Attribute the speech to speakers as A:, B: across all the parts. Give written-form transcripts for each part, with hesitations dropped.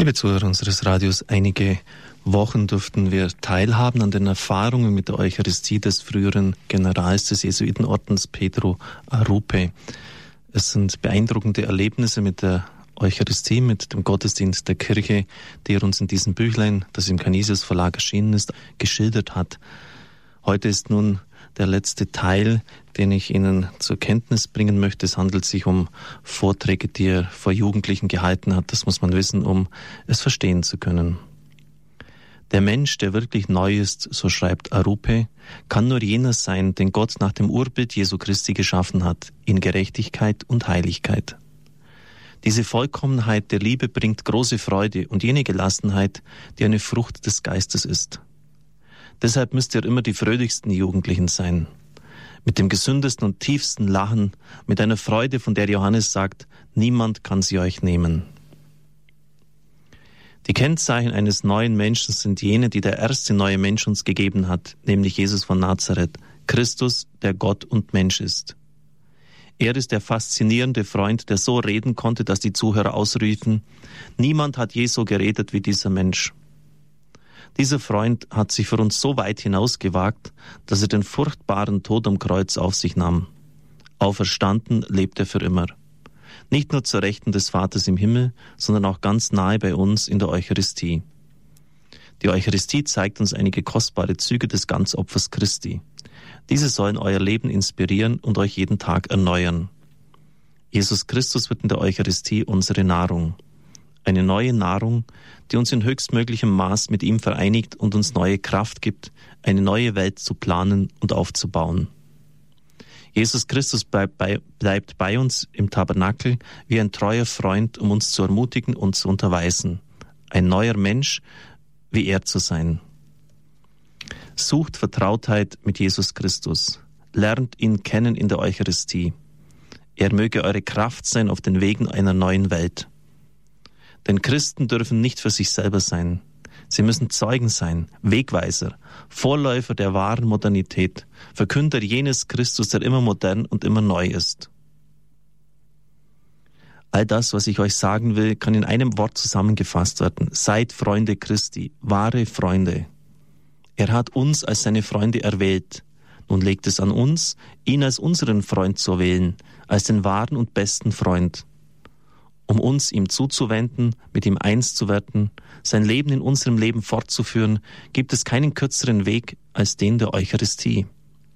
A: Liebe Zuhörer unseres Radios, einige Wochen durften wir teilhaben an den Erfahrungen mit der Eucharistie des früheren Generals des Jesuitenordens Pedro Arrupe. Es sind beeindruckende Erlebnisse mit der Eucharistie, mit dem Gottesdienst der Kirche, die er uns in diesem Büchlein, das im Canisius Verlag erschienen ist, geschildert hat. Heute ist nun der letzte Teil, den ich Ihnen zur Kenntnis bringen möchte. Es handelt sich um Vorträge, die er vor Jugendlichen gehalten hat. Das muss man wissen, um es verstehen zu können. Der Mensch, der wirklich neu ist, so schreibt Arrupe, kann nur jener sein, den Gott nach dem Urbild Jesu Christi geschaffen hat, in Gerechtigkeit und Heiligkeit. Diese Vollkommenheit der Liebe bringt große Freude und jene Gelassenheit, die eine Frucht des Geistes ist. Deshalb müsst ihr immer die fröhlichsten Jugendlichen sein. Mit dem gesündesten und tiefsten Lachen, mit einer Freude, von der Johannes sagt, niemand kann sie euch nehmen. Die Kennzeichen eines neuen Menschen sind jene, die der erste neue Mensch uns gegeben hat, nämlich Jesus von Nazareth, Christus, der Gott und Mensch ist. Er ist der faszinierende Freund, der so reden konnte, dass die Zuhörer ausriefen, niemand hat je so geredet wie dieser Mensch. Dieser Freund hat sich für uns so weit hinausgewagt, dass er den furchtbaren Tod am Kreuz auf sich nahm. Auferstanden lebt er für immer. Nicht nur zur Rechten des Vaters im Himmel, sondern auch ganz nahe bei uns in der Eucharistie. Die Eucharistie zeigt uns einige kostbare Züge des Ganzopfers Christi. Diese sollen euer Leben inspirieren und euch jeden Tag erneuern. Jesus Christus wird in der Eucharistie unsere Nahrung. Eine neue Nahrung, die uns in höchstmöglichem Maß mit ihm vereinigt und uns neue Kraft gibt, eine neue Welt zu planen und aufzubauen. Jesus Christus bleibt bei uns im Tabernakel wie ein treuer Freund, um uns zu ermutigen und zu unterweisen. Ein neuer Mensch, wie er zu sein. Sucht Vertrautheit mit Jesus Christus. Lernt ihn kennen in der Eucharistie. Er möge eure Kraft sein auf den Wegen einer neuen Welt. Denn Christen dürfen nicht für sich selber sein. Sie müssen Zeugen sein, Wegweiser, Vorläufer der wahren Modernität, Verkünder jenes Christus, der immer modern und immer neu ist. All das, was ich euch sagen will, kann in einem Wort zusammengefasst werden. Seid Freunde Christi, wahre Freunde. Er hat uns als seine Freunde erwählt. Nun liegt es an uns, ihn als unseren Freund zu wählen, als den wahren und besten Freund. Um uns ihm zuzuwenden, mit ihm eins zu werden, sein Leben in unserem Leben fortzuführen, gibt es keinen kürzeren Weg als den der Eucharistie.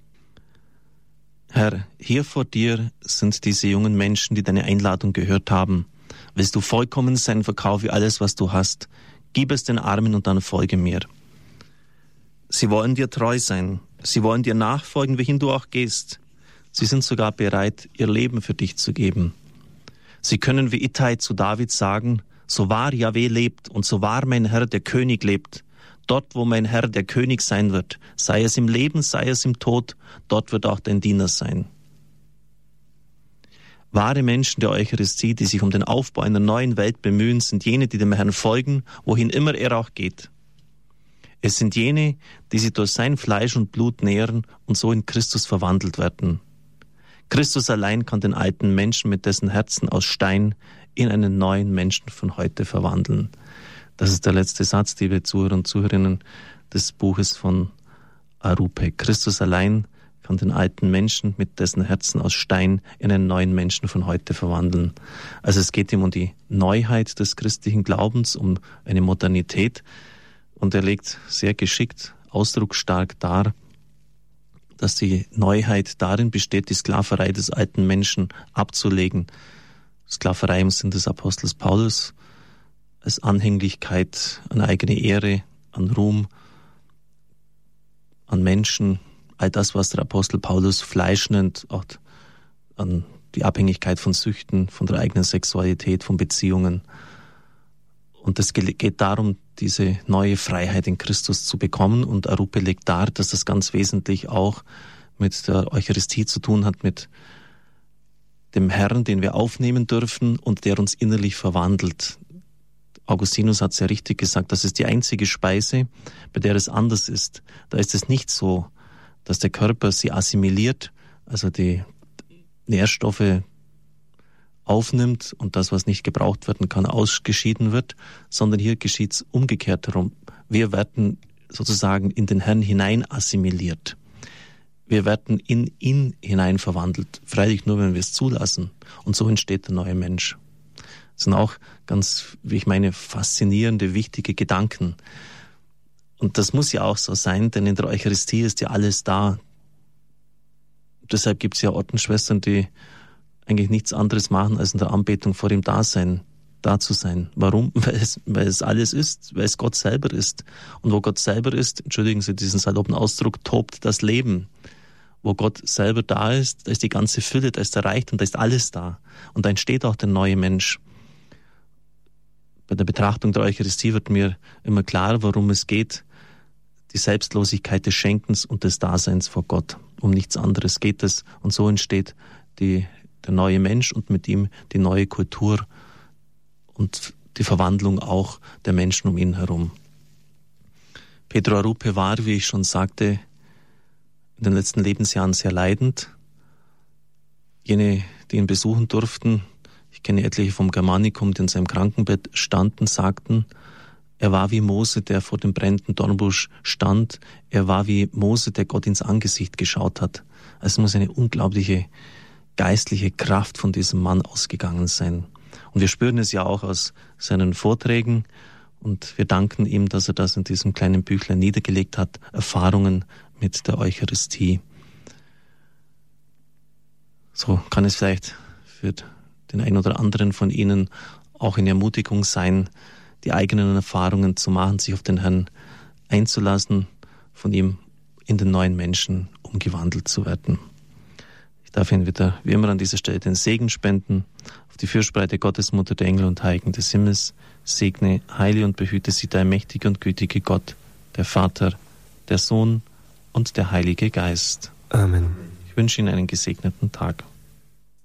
A: Herr, hier vor dir sind diese jungen Menschen, die deine Einladung gehört haben. Willst du vollkommen sein, verkaufe alles, was du hast. Gib es den Armen und dann folge mir. Sie wollen dir treu sein. Sie wollen dir nachfolgen, wohin du auch gehst. Sie sind sogar bereit, ihr Leben für dich zu geben. Sie können wie Ittai zu David sagen, so wahr Jahwe lebt und so wahr mein Herr der König lebt, dort wo mein Herr der König sein wird, sei es im Leben, sei es im Tod, dort wird auch dein Diener sein. Wahre Menschen der Eucharistie, die sich um den Aufbau einer neuen Welt bemühen, sind jene, die dem Herrn folgen, wohin immer er auch geht. Es sind jene, die sich durch sein Fleisch und Blut nähren und so in Christus verwandelt werden. Christus allein kann den alten Menschen mit dessen Herzen aus Stein in einen neuen Menschen von heute verwandeln. Das ist der letzte Satz, liebe Zuhörer und Zuhörerinnen, des Buches von Arrupe. Christus allein kann den alten Menschen mit dessen Herzen aus Stein in einen neuen Menschen von heute verwandeln. Also es geht ihm um die Neuheit des christlichen Glaubens, um eine Modernität. Und er legt sehr geschickt, ausdrucksstark dar, dass die Neuheit darin besteht, die Sklaverei des alten Menschen abzulegen. Sklaverei im Sinn des Apostels Paulus, als Anhänglichkeit an eigene Ehre, an Ruhm, an Menschen, all das, was der Apostel Paulus Fleisch nennt, auch an die Abhängigkeit von Süchten, von der eigenen Sexualität, von Beziehungen. Und es geht darum, diese neue Freiheit in Christus zu bekommen. Und Arrupe legt dar, dass das ganz wesentlich auch mit der Eucharistie zu tun hat, mit dem Herrn, den wir aufnehmen dürfen und der uns innerlich verwandelt. Augustinus hat sehr richtig gesagt, das ist die einzige Speise, bei der es anders ist. Da ist es nicht so, dass der Körper sie assimiliert, also die Nährstoffe aufnimmt und das, was nicht gebraucht werden kann, ausgeschieden wird, sondern hier geschieht es umgekehrt herum. Wir werden sozusagen in den Herrn hinein assimiliert. Wir werden in ihn hinein verwandelt, freilich nur, wenn wir es zulassen. Und so entsteht der neue Mensch. Das sind auch ganz, wie ich meine, faszinierende, wichtige Gedanken. Und das muss ja auch so sein, denn in der Eucharistie ist ja alles da. Deshalb gibt es ja Ordensschwestern, die eigentlich nichts anderes machen, als in der Anbetung vor ihm da zu sein. Warum? Weil es alles ist, weil es Gott selber ist. Und wo Gott selber ist, entschuldigen Sie diesen saloppen Ausdruck, tobt das Leben. Wo Gott selber da ist, da ist die ganze Fülle, da ist der Reichtum, da ist alles da. Und da entsteht auch der neue Mensch. Bei der Betrachtung der Eucharistie wird mir immer klar, worum es geht. Die Selbstlosigkeit des Schenkens und des Daseins vor Gott. Um nichts anderes geht es. Und so entsteht der neue Mensch und mit ihm die neue Kultur und die Verwandlung auch der Menschen um ihn herum. Pedro Arrupe war, wie ich schon sagte, in den letzten Lebensjahren sehr leidend. Jene, die ihn besuchen durften, ich kenne etliche vom Germanicum, die in seinem Krankenbett standen, sagten, er war wie Mose, der vor dem brennenden Dornbusch stand. Er war wie Mose, der Gott ins Angesicht geschaut hat. Es muss eine unglaubliche geistliche Kraft von diesem Mann ausgegangen sein. Und wir spüren es ja auch aus seinen Vorträgen und wir danken ihm, dass er das in diesem kleinen Büchlein niedergelegt hat, Erfahrungen mit der Eucharistie. So kann es vielleicht für den einen oder anderen von Ihnen auch eine Ermutigung sein, die eigenen Erfahrungen zu machen, sich auf den Herrn einzulassen, von ihm in den neuen Menschen umgewandelt zu werden. Ich darf Ihnen wieder, wie immer an dieser Stelle, den Segen spenden. Auf die Fürsprache Gottes, Mutter der Engel und Heiligen des Himmels, segne, heile und behüte Sie der mächtige und gütige Gott, der Vater, der Sohn und der Heilige Geist.
B: Amen.
A: Ich wünsche Ihnen einen gesegneten Tag.